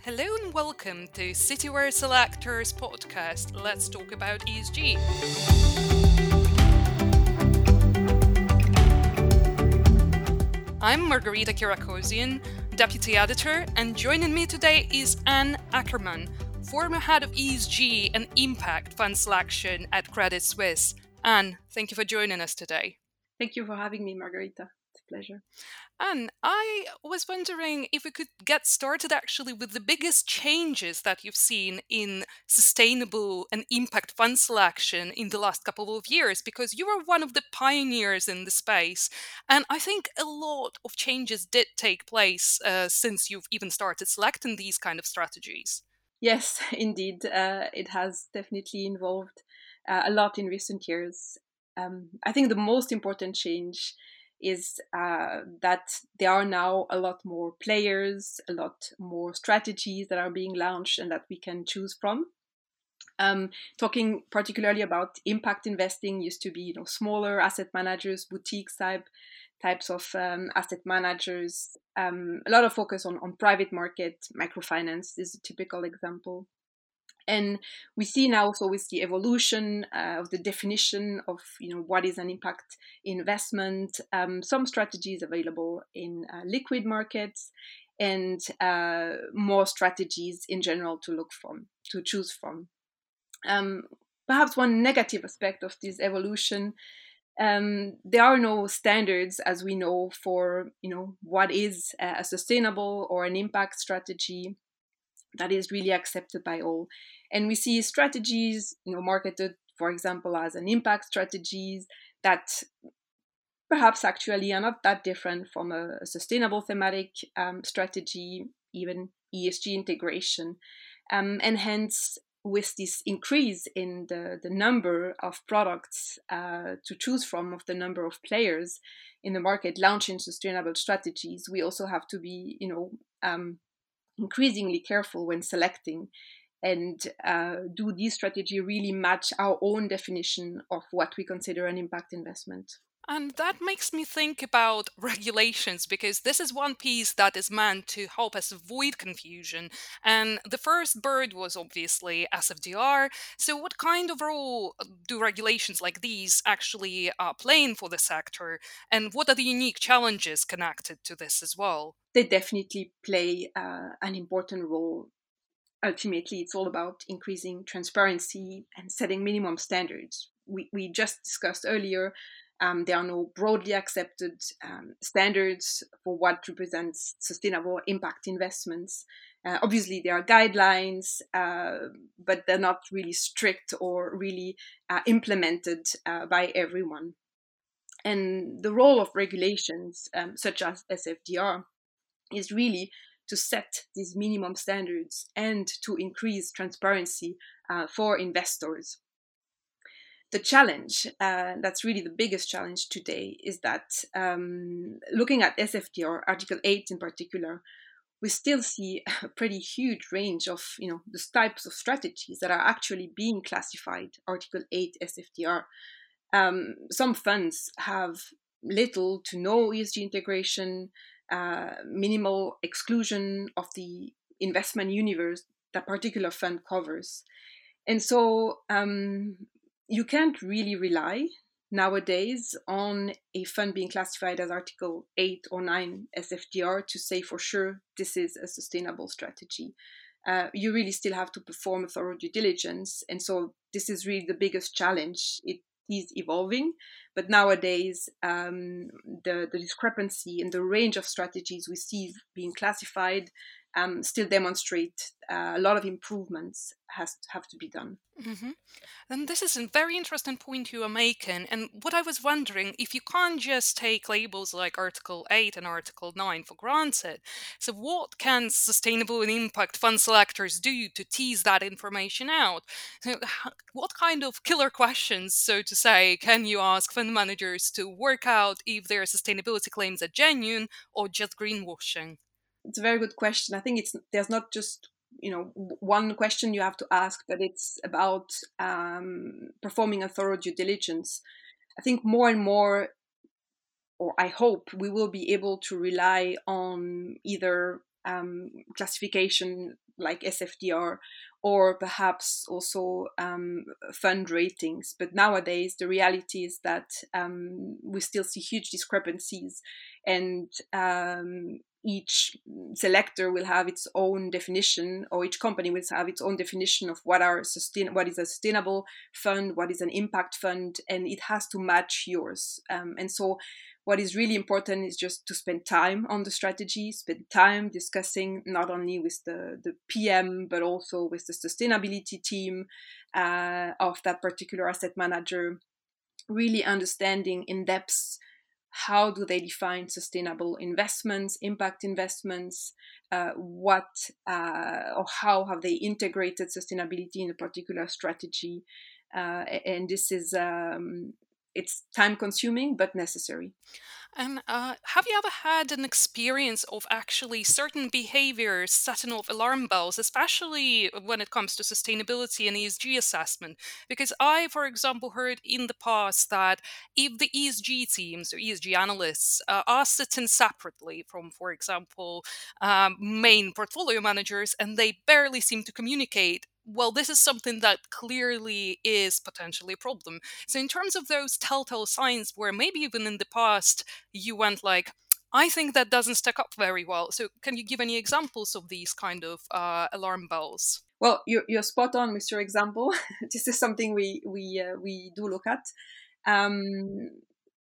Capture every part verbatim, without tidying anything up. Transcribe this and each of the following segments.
Hello and welcome to Cityware Selectors podcast. Let's talk about E S G. I'm Margarita Kirakosian, Deputy Editor, and joining me today is Anne Ackerman, former Head of E S G and Impact Fund Selection at Credit Suisse. Anne, thank you for joining us today. Thank you for having me, Margarita. It's a pleasure. Anne, I was wondering if we could get started actually with the biggest changes that you've seen in sustainable and impact fund selection in the last couple of years, because you were one of the pioneers in the space. And I think a lot of changes did take place uh, since you've even started selecting these kind of strategies. Yes, indeed. Uh, it has definitely involved uh, a lot in recent years. Um, I think the most important change is uh, that there are now a lot more players, a lot more strategies that are being launched and that we can choose from. Um, talking particularly about impact investing, used to be you know smaller asset managers, boutiques type types of um, asset managers. Um, a lot of focus on on private market, microfinance is a typical example. And we see now also with the evolution uh, of the definition of you know what is an impact investment, um, some strategies available in uh, liquid markets, and uh, more strategies in general to look from, to choose from. Um, Perhaps one negative aspect of this evolution, um, there are no standards, as we know, for you know what is a sustainable or an impact strategy that is really accepted by all. And we see strategies, you know, marketed, for example, as an impact strategies that perhaps actually are not that different from a, sustainable thematic um, strategy, even E S G integration. Um, and hence, with this increase in the, the number of products uh, to choose from, of the number of players in the market launching sustainable strategies, we also have to be, you know, um, increasingly careful when selecting. And uh, do these strategy really match our own definition of what we consider an impact investment? And that makes me think about regulations, because this is one piece that is meant to help us avoid confusion. And the first bird was obviously S F D R. So, what kind of role do regulations like these actually uh, play in for the sector? And what are the unique challenges connected to this as well? They definitely play uh, an important role. Ultimately, it's all about increasing transparency and setting minimum standards. We, we just discussed earlier, um, there are no broadly accepted um, standards for what represents sustainable impact investments. Uh, obviously, there are guidelines, uh, but they're not really strict or really uh, implemented uh, by everyone. And the role of regulations, um, such as S F D R, is really to set these minimum standards and to increase transparency uh, for investors. The challenge, uh, that's really the biggest challenge today, is that um, looking at S F D R, Article eight in particular, we still see a pretty huge range of you know the types of strategies that are actually being classified Article eight S F D R. Um, some funds have little to no E S G integration, uh, minimal exclusion of the investment universe that particular fund covers. And so um, you can't really rely nowadays on a fund being classified as Article eight or nine S F D R to say for sure this is a sustainable strategy. Uh, you really still have to perform a thorough due diligence. And so this is really the biggest challenge. It is evolving, but nowadays um, the, the discrepancy in the range of strategies we see being classified um, still demonstrate uh, a lot of improvements has to have to be done. Mm-hmm. And this is a very interesting point you are making. And what I was wondering, if you can't just take labels like Article eight and Article nine for granted, so what can sustainable and impact fund selectors do to tease that information out? So h- what kind of killer questions, so to say, can you ask fund managers to work out if their sustainability claims are genuine or just greenwashing? It's a very good question. I think it's there's not just you know one question you have to ask, but it's about um, performing a thorough due diligence. I think more and more, or I hope we will be able to rely on either um, classification like S F D R, or perhaps also um, fund ratings. But nowadays, the reality is that um, we still see huge discrepancies, and um, each selector will have its own definition, or each company will have its own definition of what are sustain what is a sustainable fund, what is an impact fund, and it has to match yours. Um, and so what is really important is just to spend time on the strategy, spend time discussing not only with the, the P M, but also with the sustainability team uh, of that particular asset manager, really understanding in depth how do they define sustainable investments, impact investments, uh, what uh, or how have they integrated sustainability in a particular strategy. Uh, and this is um, it's time consuming but necessary. And uh, have you ever had an experience of actually certain behaviors setting off alarm bells, especially when it comes to sustainability and E S G assessment? Because I, for example, heard in the past that if the E S G teams or E S G analysts uh, are sitting separately from, for example, um, main portfolio managers and they barely seem to communicate, well, this is something that clearly is potentially a problem. So, in terms of those telltale signs where maybe even in the past you went like, I think that doesn't stack up very well. So, can you give any examples of these kind of uh, alarm bells? Well, you're, you're spot on with your example. This is something we we uh, we do look at. Um,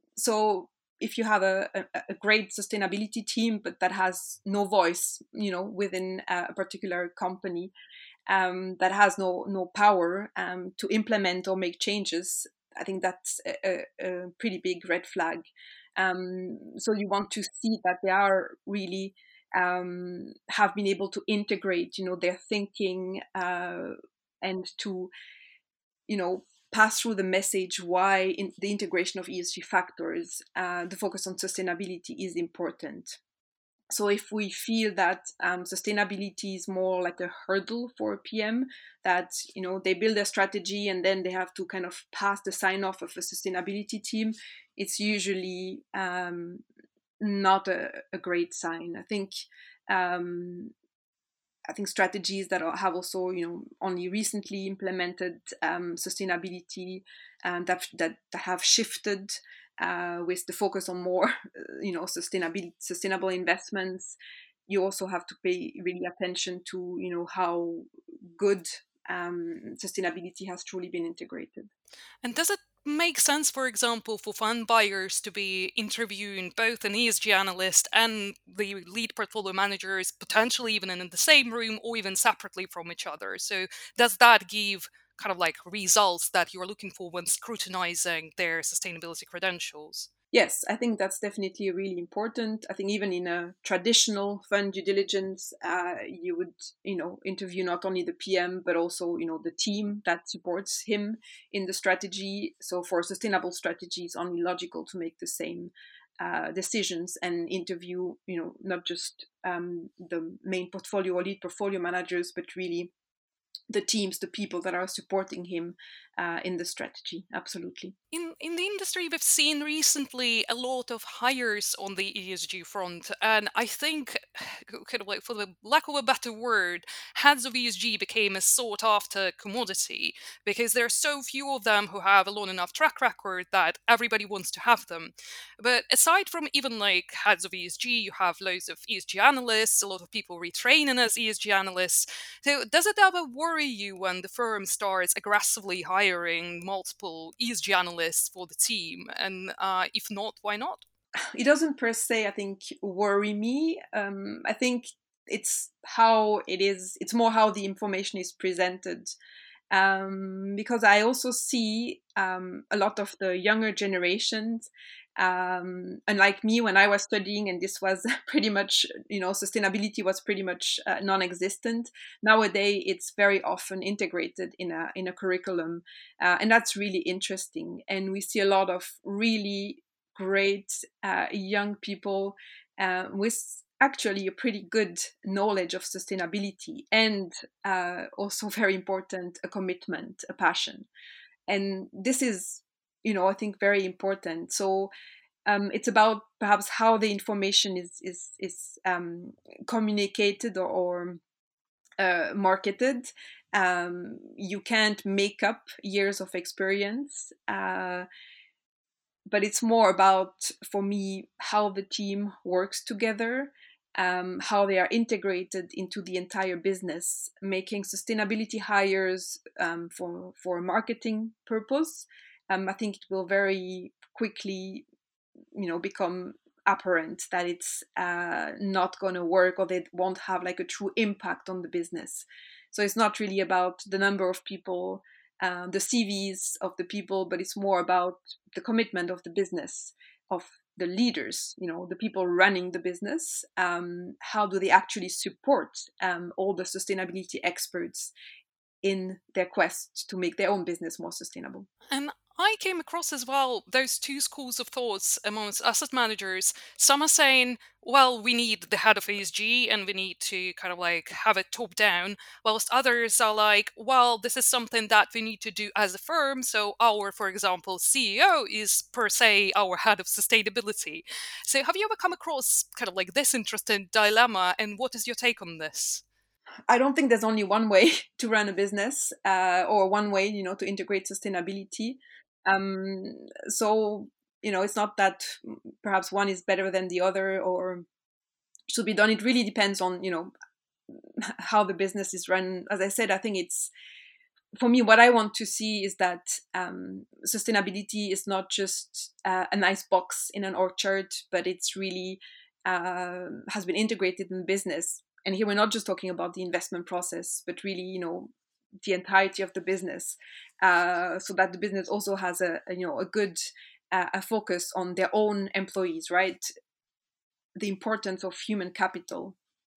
so if you have a, a, a great sustainability team, but that has no voice, you know, within a particular company, um, that has no no power um, to implement or make changes, I think that's a, a, a pretty big red flag. Um, so you want to see that they are really um, have been able to integrate, you know, their thinking uh, and to, you know, pass through the message why in the integration of E S G factors, uh, the focus on sustainability is important. So if we feel that um, sustainability is more like a hurdle for a P M, that you know they build a strategy and then they have to kind of pass the sign off of a sustainability team, it's usually um, not a, a great sign. I think um, I think strategies that are, have also, you know, only recently implemented um, sustainability and that, that that have shifted uh, with the focus on more, you know, sustainability, sustainable investments. You also have to pay really attention to, you know, how good um, sustainability has truly been integrated. And does it make sense, for example, for fund buyers to be interviewing both an E S G analyst and the lead portfolio managers, potentially even in the same room or even separately from each other? So, does that give kind of like results that you're looking for when scrutinizing their sustainability credentials? Yes, I think that's definitely really important. I think even in a traditional fund due diligence, uh, you would, you know, interview not only the P M but also, you know, the team that supports him in the strategy. So for sustainable strategy, it's only logical to make the same uh, decisions and interview, you know, not just um, the main portfolio or lead portfolio managers, but really the teams, the people that are supporting him uh, in the strategy. Absolutely. In in the industry, we've seen recently a lot of hires on the E S G front, and I think, kind of like for the lack of a better word, heads of E S G became a sought after commodity because there are so few of them who have a long enough track record that everybody wants to have them. But aside from even like heads of E S G, you have loads of E S G analysts, a lot of people retraining as E S G analysts. So, does it ever worry you when the firm starts aggressively hiring multiple E S G analysts for the team? And uh, if not, why not? It doesn't per se, I think, worry me. Um, I think it's how it is. It's more how the information is presented. Um, because I also see um, a lot of the younger generations. Um, unlike me, when I was studying, and this was pretty much, you know, sustainability was pretty much uh, non-existent. Nowadays, it's very often integrated in a in a curriculum, uh, and that's really interesting. And we see a lot of really great uh, young people uh, with actually a pretty good knowledge of sustainability and uh, also very important a commitment, a passion. And this is, you know, I think very important. So um, it's about perhaps how the information is is is um, communicated or uh, marketed. Um, you can't make up years of experience, uh, but it's more about, for me, how the team works together, um, how they are integrated into the entire business, making sustainability hires um, for for a marketing purpose. Um, I think it will very quickly, you know, become apparent that it's uh, not going to work, or they won't have like a true impact on the business. So it's not really about the number of people, uh, the C Vs of the people, but it's more about the commitment of the business, of the leaders, you know, the people running the business. Um, how do they actually support um, all the sustainability experts in their quest to make their own business more sustainable? And I came across as well those two schools of thoughts amongst asset managers. Some are saying, well, we need the head of E S G and we need to kind of like have it top down, whilst others are like, well, this is something that we need to do as a firm. So our, for example, C E O is per se our head of sustainability. So have you ever come across kind of like this interesting dilemma, and what is your take on this? I don't think there's only one way to run a business, uh, or one way, you know, to integrate sustainability. Um, so, you know, it's not that perhaps one is better than the other or should be done. It really depends on, you know, how the business is run. As I said, I think it's, for me, what I want to see is that um, sustainability is not just uh, a nice box in an orchard, but it's really uh, has been integrated in business. And here we're not just talking about the investment process, but really, you know, the entirety of the business, uh, so that the business also has a, a you know a good uh, a focus on their own employees, right? The importance of human capital,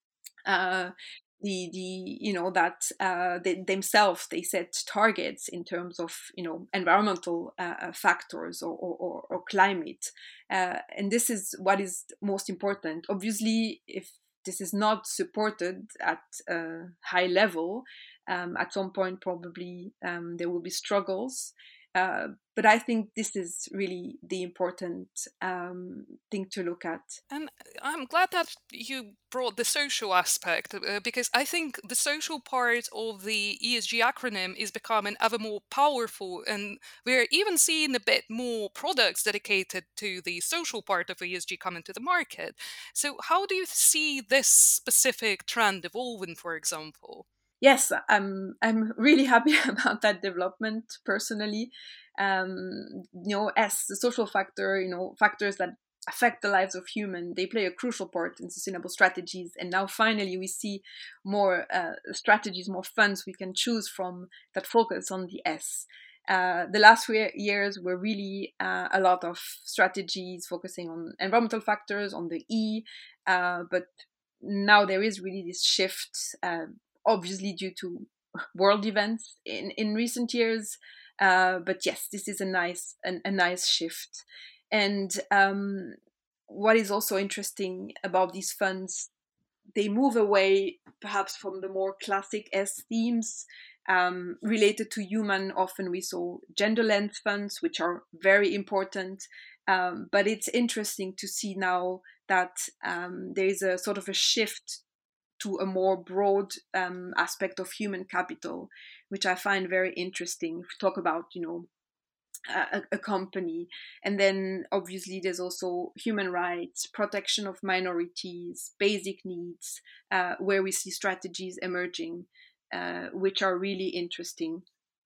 uh, the the you know that uh, they, themselves they set targets in terms of, you know, environmental uh, uh, factors, or, or, or, or climate, uh, and this is what is most important. Obviously, if this is not supported at a high level, um, at some point probably um, there will be struggles. Uh, but I think this is really the important um, thing to look at. And I'm glad that you brought the social aspect, uh, because I think the social part of the E S G acronym is becoming ever more powerful, and we're even seeing a bit more products dedicated to the social part of E S G coming to the market. So, how do you see this specific trend evolving, for example? Yes, I'm I'm really happy about that development personally. Um, you know, as the social factor, you know, factors that affect the lives of human, they play a crucial part in sustainable strategies. And now finally we see more uh, strategies, more funds we can choose from that focus on the S. Uh, the last few years were really uh, a lot of strategies focusing on environmental factors, on the E, uh, but now there is really this shift, uh, obviously due to world events in, in recent years. Uh, but yes, this is a nice an, a nice shift. And um, what is also interesting about these funds, they move away perhaps from the more classic S themes um, related to human. Often we saw gender lens funds, which are very important. Um, but it's interesting to see now that um, there is a sort of a shift to a more broad um, aspect of human capital, which I find very interesting. If we talk about, you know, a, a company, and then obviously there's also human rights, protection of minorities, basic needs, uh, where we see strategies emerging, uh, which are really interesting.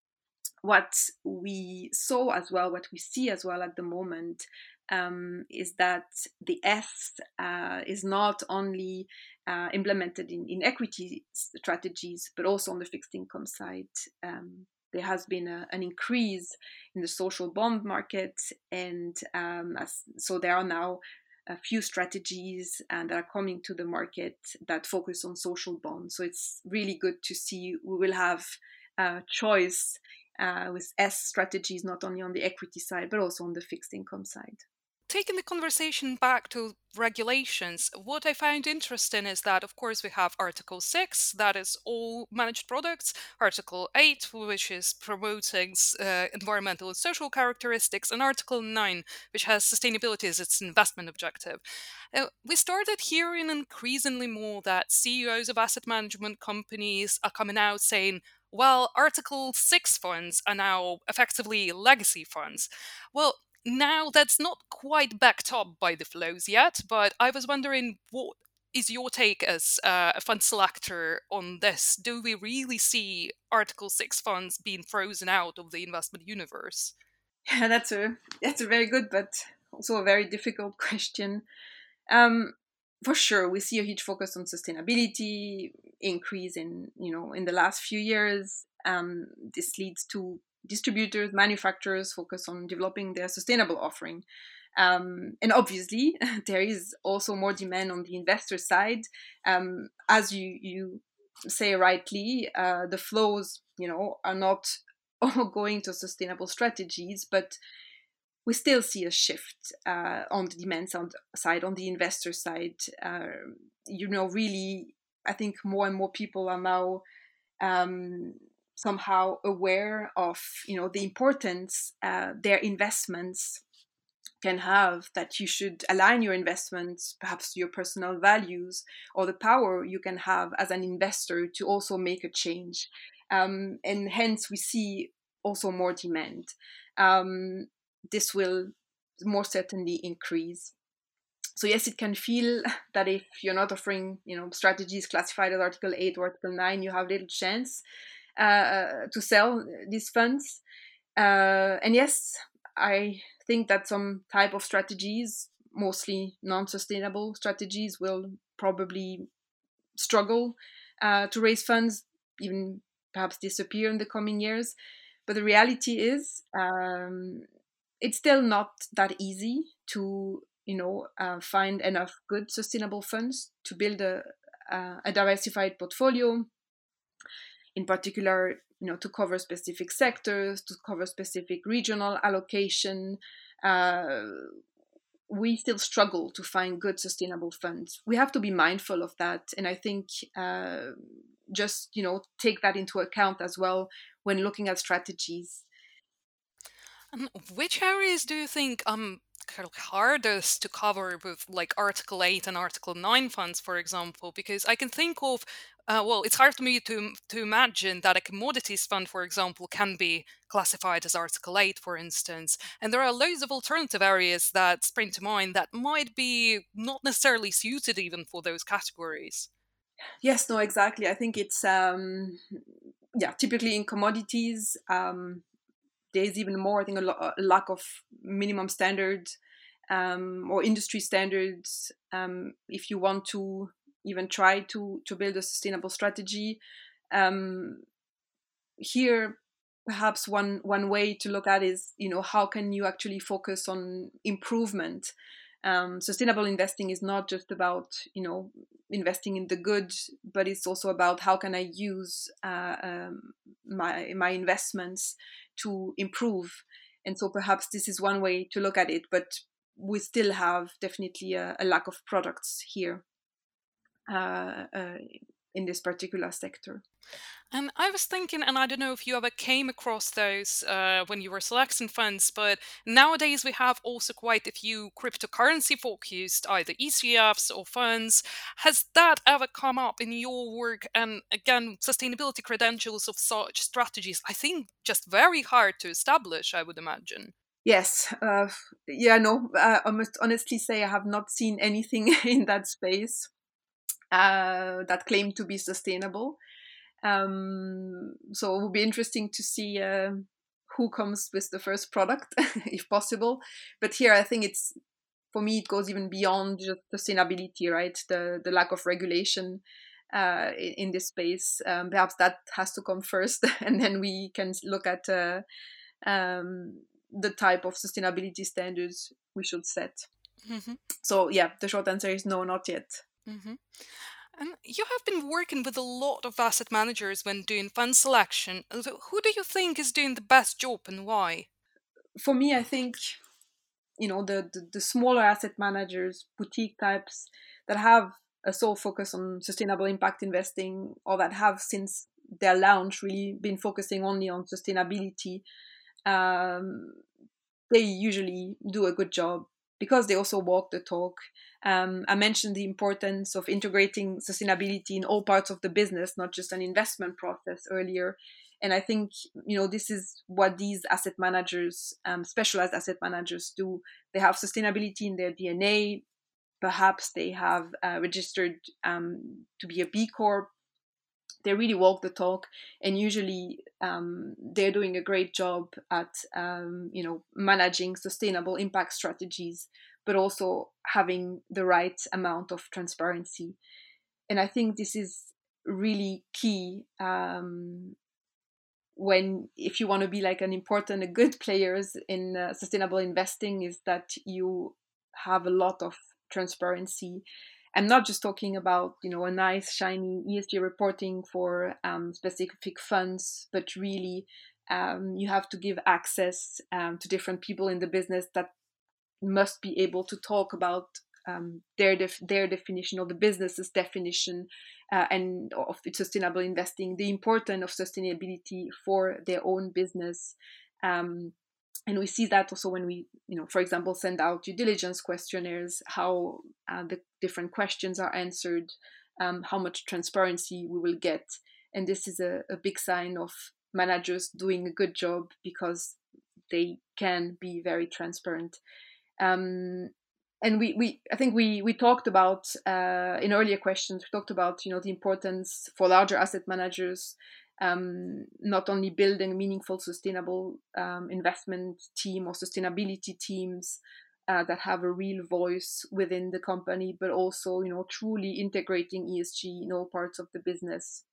What we saw as well, what we see as well at the moment, um, is that the S uh, is not only uh, implemented in, in equity strategies, but also on the fixed income side. Um, there has been a, an increase in the social bond market, and um, as, so there are now a few strategies and that are coming to the market that focus on social bonds. So it's really good to see we will have a choice uh, with S strategies, not only on the equity side, but also on the fixed income side. taking the conversation back to regulations, what I found interesting is that, of course, we have Article six, that is all managed products, Article eight, which is promoting uh, environmental and social characteristics, and Article nine, which has sustainability as its investment objective. Uh, we started hearing increasingly more that C E Os of asset management companies are coming out saying, well, Article six funds are now effectively legacy funds. Well, now that's not quite backed up by the flows yet, but I was wondering what is your take as uh, a fund selector on this? Do we really see Article six funds being frozen out of the investment universe? Yeah, that's a that's a very good but also a very difficult question. Um, for sure, we see a huge focus on sustainability increase in you know in the last few years. Um, this leads to distributors, manufacturers focus on developing their sustainable offering. Um, and obviously, there is also more demand on the investor side. Um, as you, you say rightly, uh, the flows, you know, are not all going to sustainable strategies, but we still see a shift uh, on the demand side, on the investor side. Uh, you know, really, I think more and more people are now um, somehow aware of, you know, the importance uh, their investments can have, that you should align your investments perhaps to your personal values or the power you can have as an investor to also make a change. Um, and hence we see also more demand. Um, this will more certainly increase. So yes, it can feel that if you're not offering, you know, strategies classified as Article eight or Article nine, you have little chance uh, to sell these funds. Uh, and yes, I think that some type of strategies, mostly non-sustainable strategies, will probably struggle uh, to raise funds, even perhaps disappear in the coming years. But the reality is, um, it's still not that easy to, you know, uh, find enough good sustainable funds to build a, uh, a diversified portfolio. In particular, you know, to cover specific sectors, to cover specific regional allocation. Uh, we still struggle to find good sustainable funds. We have to be mindful of that, and I think uh, just you know take that into account as well when looking at strategies. And which areas do you think um kind of hardest to cover with like Article eight and Article nine funds, for example? Because I can think of uh, well, it's hard for me to to imagine that a commodities fund, for example, can be classified as Article eight, for instance. And there are loads of alternative areas that spring to mind that might be not necessarily suited even for those categories. Yes, no, exactly. I think it's um, yeah, typically in commodities. Um, there's even more, I think, a, lo- a lack of minimum standards um, or industry standards. Um, if you want to even try to to build a sustainable strategy, um, here perhaps one one way to look at is, you know, how can you actually focus on improvement. Um, sustainable investing is not just about, you know, investing in the good, but it's also about how can I use uh, um, my my investments to improve. And so perhaps this is one way to look at it, but we still have definitely a, a lack of products here uh, uh, in this particular sector. And I was thinking, and I don't know if you ever came across those uh, when you were selecting funds, but nowadays we have also quite a few cryptocurrency focused, either E T Fs or funds. Has that ever come up in your work? And again, sustainability credentials of such strategies, I think, just very hard to establish, I would imagine. Yes, uh, yeah, no, uh, I must honestly say I have not seen anything in that space uh, that claim to be sustainable. Um, so it will be interesting to see uh, who comes with the first product, if possible. But here, I think it's, for me, it goes even beyond just sustainability, right? The the lack of regulation uh, in, in this space. Um, perhaps that has to come first, and then we can look at uh, um, the type of sustainability standards we should set. Hmm. So yeah, the short answer is no, not yet. Hmm. And you have been working with a lot of asset managers when doing fund selection. So who do you think is doing the best job and why? For me, I think you know the, the the smaller asset managers, boutique types that have a sole focus on sustainable impact investing, or that have since their launch really been focusing only on sustainability, um, they usually do a good job because they also walk the talk. Um, I mentioned the importance of integrating sustainability in all parts of the business, not just an investment process earlier. And I think, you know, this is what these asset managers, um, specialized asset managers, do. They have sustainability in their D N A. Perhaps they have uh, registered um, to be a B Corp. They really walk the talk, and usually um, they're doing a great job at um, you know managing sustainable impact strategies, but also having the right amount of transparency. And I think this is really key, um, when if you want to be like an important a good players in uh, sustainable investing, is that you have a lot of transparency. I'm not just talking about, you know, a nice shiny E S G reporting for um, specific funds, but really um, you have to give access um, to different people in the business that must be able to talk about um, their def- their definition, or the business's definition, uh, and of sustainable investing, the importance of sustainability for their own business. Um, and we see that also when we, you know, for example, send out due diligence questionnaires, how uh, the different questions are answered, um, how much transparency we will get. And this is a, a big sign of managers doing a good job, because they can be very transparent. um, and we, we I think we we talked about uh, in earlier questions, we talked about, you know, the importance for larger asset managers, um, not only building a meaningful sustainable um, investment team or sustainability teams uh, that have a real voice within the company, but also, you know, truly integrating E S G in all parts of the business.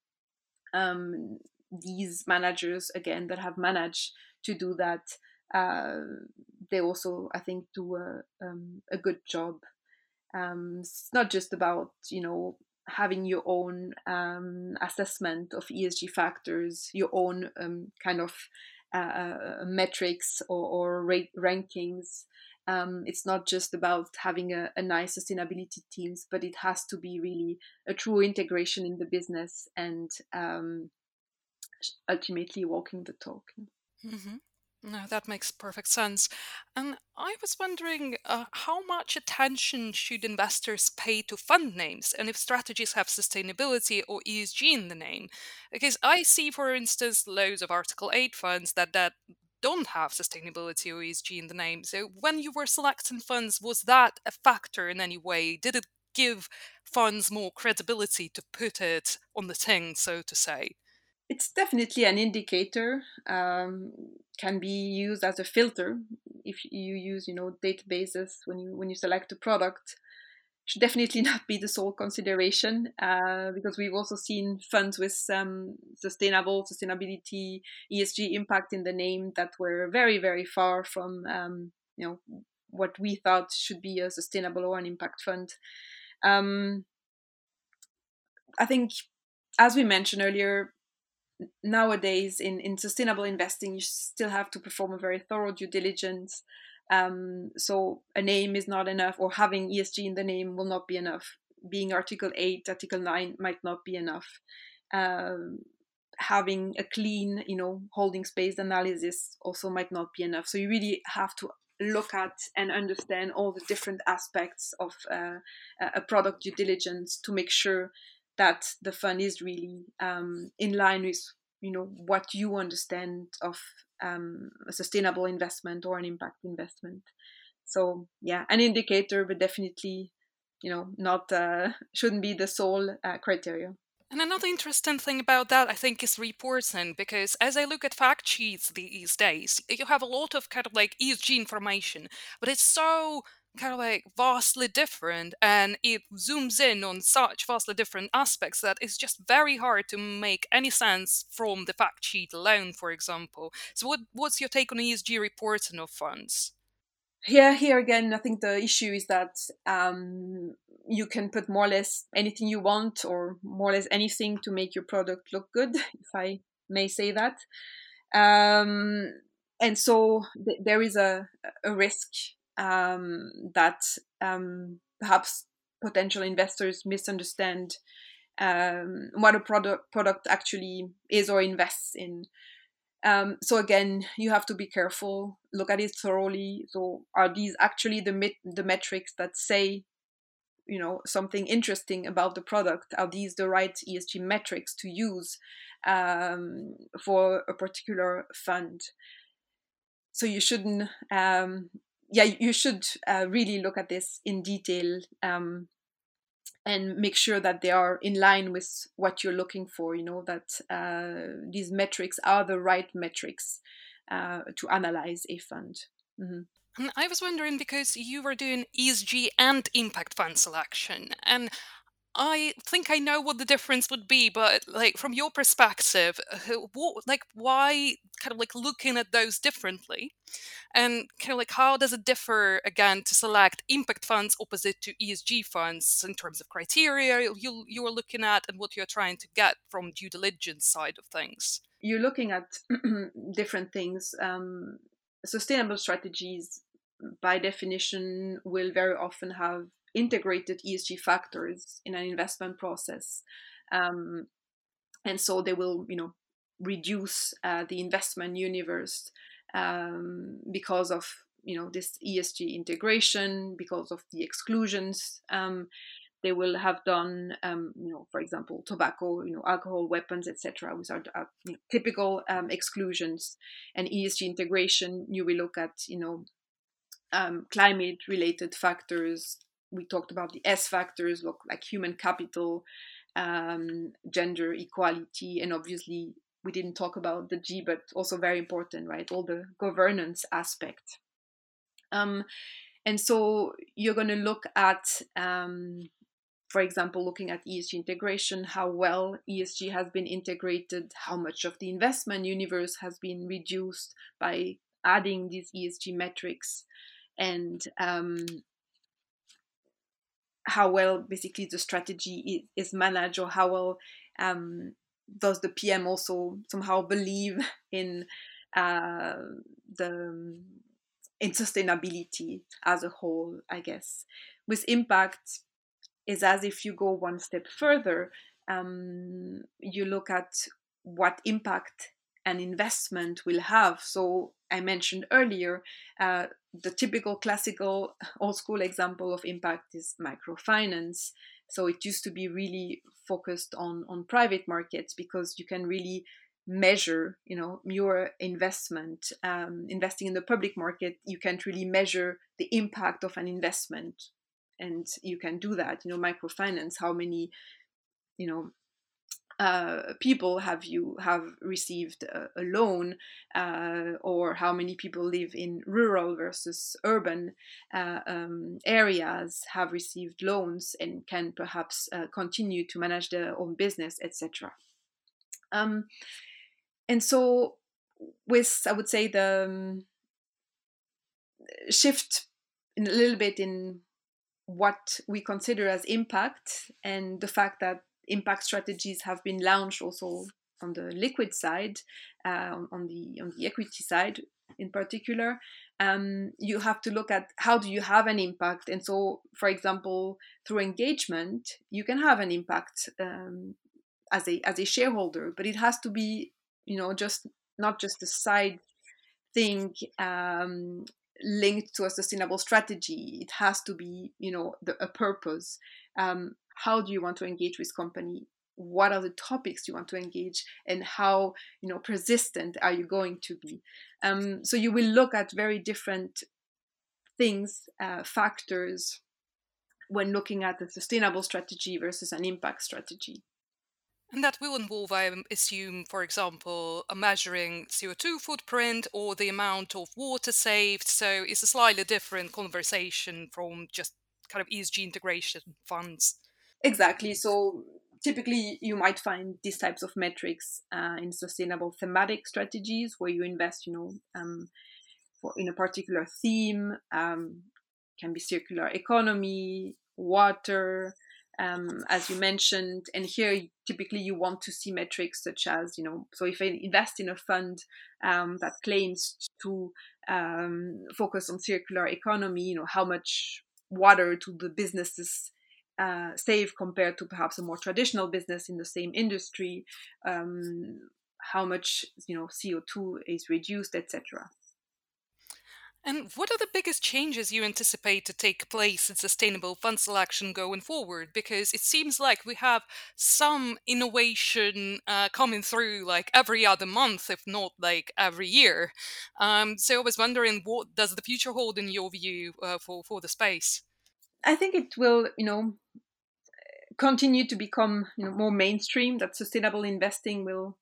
um, these managers, again, that have managed to do that, uh, they also, I think, do a, um, a good job. Um, it's not just about, you know, having your own um, assessment of E S G factors, your own um, kind of uh, uh, metrics or, or rate rankings. Um, it's not just about having a, a nice sustainability teams, but it has to be really a true integration in the business, and um, ultimately walking the talk. Hmm. No, that makes perfect sense. And I was wondering, uh, how much attention should investors pay to fund names, and if strategies have sustainability or E S G in the name? Because I see, for instance, loads of Article eight funds that, that don't have sustainability or E S G in the name. So when you were selecting funds, was that a factor in any way? Did it give funds more credibility to put it on the tin, so to say? It's definitely an indicator, um, can be used as a filter. If you use, you know, databases when you when you select a product, should definitely not be the sole consideration, uh, because we've also seen funds with some sustainable sustainability E S G impact in the name that were very very far from, um, you know, what we thought should be a sustainable or an impact fund. um, I think, as we mentioned earlier, nowadays in, in sustainable investing, you still have to perform a very thorough due diligence. Um, so a name is not enough, or having E S G in the name will not be enough. Being Article eight, Article nine might not be enough. Um, Having a clean, you know, holdings based analysis also might not be enough. So you really have to look at and understand all the different aspects of uh, a product due diligence to make sure that the fund is really um, in line with, you know, what you understand of um, a sustainable investment or an impact investment. So yeah, an indicator, but definitely, you know, not uh, shouldn't be the sole uh, criteria. And another interesting thing about that, I think, is reporting, because as I look at fact sheets these days, you have a lot of kind of like E S G information, but it's so kind of like vastly different, and it zooms in on such vastly different aspects that it's just very hard to make any sense from the fact sheet alone, for example. So, what what's your take on E S G reporting of funds? Here, here again, I think the issue is that um, you can put more or less anything you want, or more or less anything, to make your product look good, if I may say that. Um, and so th- there is a, a risk um, that um, perhaps potential investors misunderstand um, what a product product actually is or invests in. Um, so again, you have to be careful, look at it thoroughly. So are these actually the met- the metrics that say, you know, something interesting about the product? Are these the right E S G metrics to use um, for a particular fund? So you shouldn't, um, yeah, you should uh, really look at this in detail um, and make sure that they are in line with what you're looking for. You know, that uh, these metrics are the right metrics uh, to analyze a fund. Mhm. And I was wondering because you were doing E S G and impact fund selection, and I think I know what the difference would be, but like from your perspective, uh, what, like why kind of like looking at those differently, and kind of like how does it differ again to select impact funds opposite to E S G funds in terms of criteria you you are looking at and what you're trying to get from due diligence side of things? You're looking at different things. Um, sustainable strategies, by definition, will very often have integrated E S G factors in an investment process. Um, and so they will, you know, reduce uh, the investment universe um, because of, you know, this E S G integration, because of the exclusions um, they will have done, um, you know, for example, tobacco, you know, alcohol, weapons, et cetera, which are uh, you know, typical um, exclusions. And E S G integration, you will look at, you know, um, climate-related factors. We talked about the S factors, look like human capital, um, gender equality, and obviously we didn't talk about the G, but also very important, right? All the governance aspect. Um, and so you're going to look at um, for example, looking at E S G integration, how well E S G has been integrated, how much of the investment universe has been reduced by adding these E S G metrics, and um, how well basically the strategy is, is managed, or how well um, does the P M also somehow believe in uh, the in sustainability as a whole, I guess. With impact, is as if you go one step further, um, you look at what impact an investment will have. So I mentioned earlier, uh, the typical classical old school example of impact is microfinance. So it used to be really focused on, on private markets because you can really measure, you know, your investment. Um, investing in the public market, you can't really measure the impact of an investment, and you can do that. You know, microfinance, how many, you know, uh, people have you have received a, a loan, uh, or how many people live in rural versus urban uh, um, areas have received loans and can perhaps uh, continue to manage their own business, etc. um, and so with, I would say, the um, shift in a little bit in what we consider as impact, and the fact that impact strategies have been launched also on the liquid side, uh, on the on the equity side in particular. Um, you have to look at how do you have an impact. And so, for example, through engagement, you can have an impact um, as a as a shareholder, but it has to be, you know, just not just a side thing um, linked to a sustainable strategy. It has to be, you know, the, a purpose. Um, how do you want to engage with company? What are the topics you want to engage, and how, you know, persistent are you going to be? Um, so you will look at very different things, uh, factors, when looking at a sustainable strategy versus an impact strategy. And that will involve, I assume, for example, a measuring C O two footprint or the amount of water saved. So it's a slightly different conversation from just kind of E S G integration funds. Exactly. So typically, you might find these types of metrics uh, in sustainable thematic strategies where you invest, you know, um, for in a particular theme. Um, can be circular economy, water, um, as you mentioned. And here, typically, you want to see metrics such as, you know, so if I invest in a fund um, that claims to um, focus on circular economy, you know, how much water do the businesses uh, save compared to perhaps a more traditional business in the same industry, um, how much, you know, C O two is reduced, et cetera. And what are the biggest changes you anticipate to take place in sustainable fund selection going forward? Because it seems like we have some innovation uh, coming through like every other month, if not like every year. Um, so I was wondering, what does the future hold in your view uh, for for the space? I think it will, you know, continue to become, you know, more mainstream. That sustainable investing will,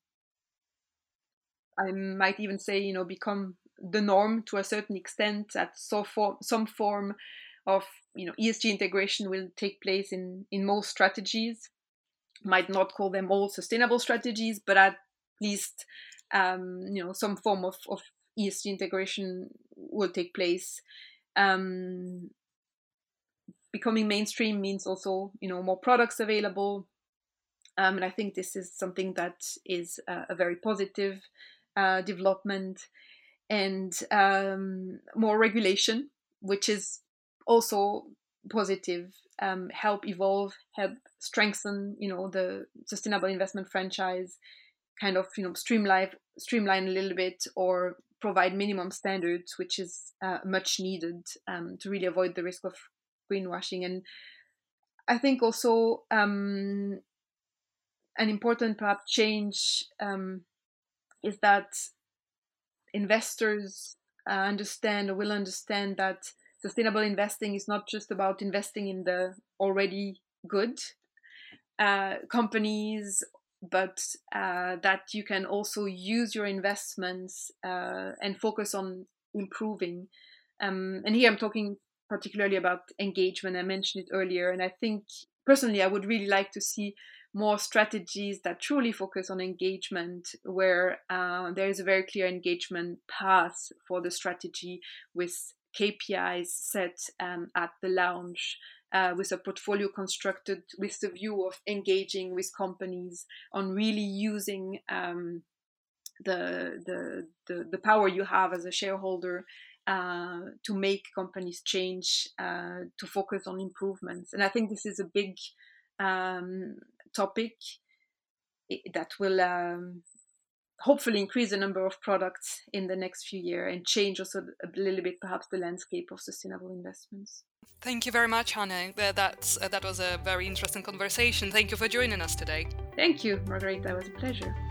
I might even say, you know, become the norm to a certain extent. That so for some form of, you know, E S G integration will take place in in most strategies. Might not call them all sustainable strategies, but at least um, you know, some form of, of E S G integration will take place. Um, becoming mainstream means also, you know, more products available, um, and I think this is something that is uh, a very positive uh, development. And um, more regulation, which is also positive, um, help evolve, help strengthen, you know, the sustainable investment franchise, kind of, you know, streamline streamline a little bit, or provide minimum standards, which is uh, much needed um, to really avoid the risk of greenwashing. And I think also um, an important perhaps change um, is that investors uh, understand or will understand that sustainable investing is not just about investing in the already good uh, companies, but uh, that you can also use your investments uh, and focus on improving. Um, and here I'm talking particularly about engagement. I mentioned it earlier, and I think personally I would really like to see more strategies that truly focus on engagement, where uh, there is a very clear engagement path for the strategy, with K P Is set um, at the launch, uh, with a portfolio constructed with the view of engaging with companies on really using um, the, the, the the power you have as a shareholder uh, to make companies change, uh, to focus on improvements. And I think this is a big um, topic that will um, hopefully increase the number of products in the next few years and change also a little bit perhaps the landscape of sustainable investments. Thank you very much, Hannah. That, that's, uh, that was a very interesting conversation. Thank you for joining us today. Thank you, Margarita. It was a pleasure.